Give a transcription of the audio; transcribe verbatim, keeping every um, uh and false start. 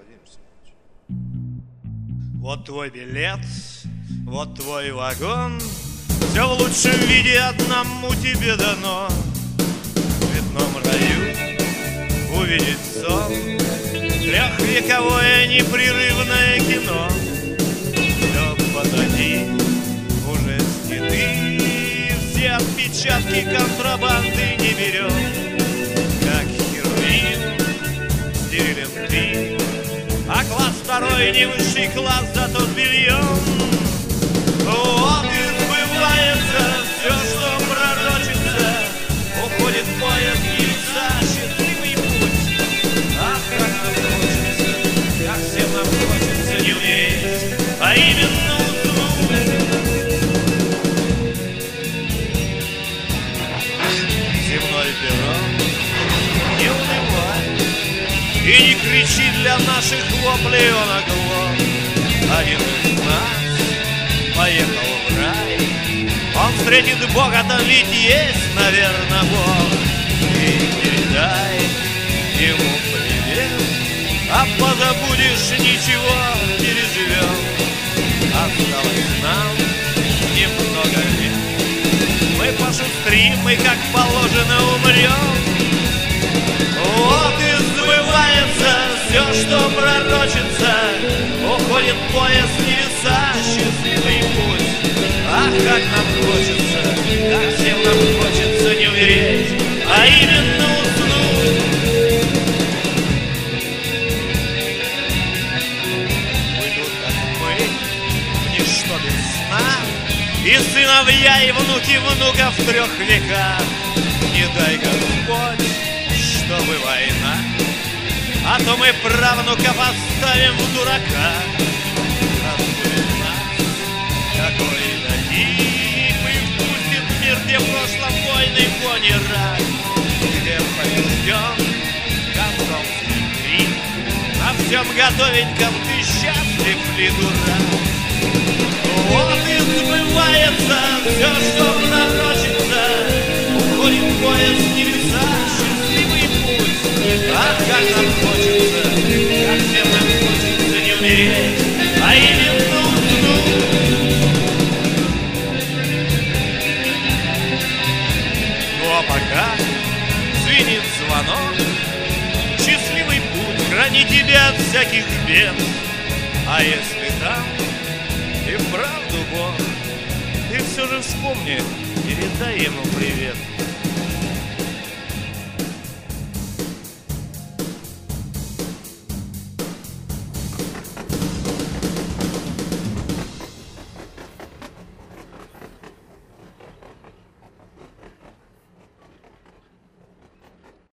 Владимирович. Вот твой билет, вот твой вагон, все в лучшем виде одному тебе дано. В цветном раю увидеть сон, трехвековое непрерывное кино. Все позади, уже стены, все отпечатки контрабанды не берем. Как херувим стерилен ты, а класс второй не высший класс, зато с бельем. Вот и сбывается все, что пророчится, уходит поезд яйца, счастливый путь. Ах, как нам хочется, как всем нам хочется не умереть, а именно уснуть. Земной перрон, не унывай и не кричи, для наших воплей он оглох. Один из нас поехал в рай, он встретит Бога, там ведь есть, наверное, Бог. И передай ему привет, а позабудешь, ничего, переживем. Осталось нам немного лет, мы пошустрим, мы как положено умрем. Вот и сбывается все, что пророчится, уходит поезд небеса, счастливый путь. Ах, как нам хочется, как всем нам хочется не умереть, а именно уснуть. Уйдут, как мы, в ничто без сна, и сыновья, и внуки внуков в трех веках. Не дай Господь, чтобы война, а то мы правнуков оставим в дураках. Разбудит нас какой-то тип и впустит в мир, где в прошлом войны пони рак, где побежден комсомольский крик, на всем готовеньком ты счастлив ли, дурак? Вот и сбывается все, что пророчится, уходит поезд в небеса, счастливый путь. Ах, как нам хочется, как всем нам хочется не умереть, а именно уснуть. Ну а пока звенит звонок, счастливый путь, храни тебя от всяких бед. А если там и вправду Бог, ты все же вспомни, передай ему привет.